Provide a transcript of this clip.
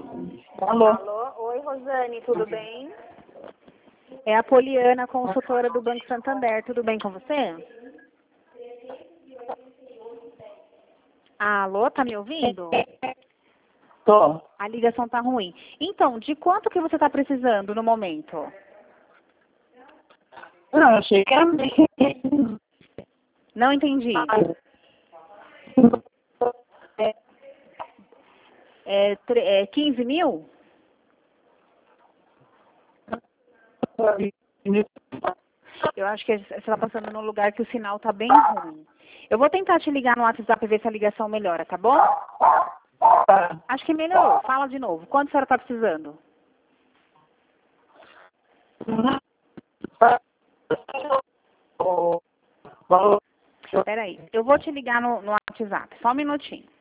Alô? Alô? Oi, Rosane, tudo bem? É a Poliana, consultora do Banco Santander. Tudo bem com você? Alô, tá me ouvindo? Tô. A ligação tá ruim. Então, de quanto que você está precisando no momento? Não, achei que era Não entendi. É 15 mil? Eu acho que você está passando num lugar que o sinal tá bem ruim. Eu vou tentar te ligar no WhatsApp e ver se a ligação melhora, tá bom? Acho que melhorou. Fala de novo. Quanto a senhora está precisando? Peraí, eu vou te ligar no WhatsApp. Só um minutinho.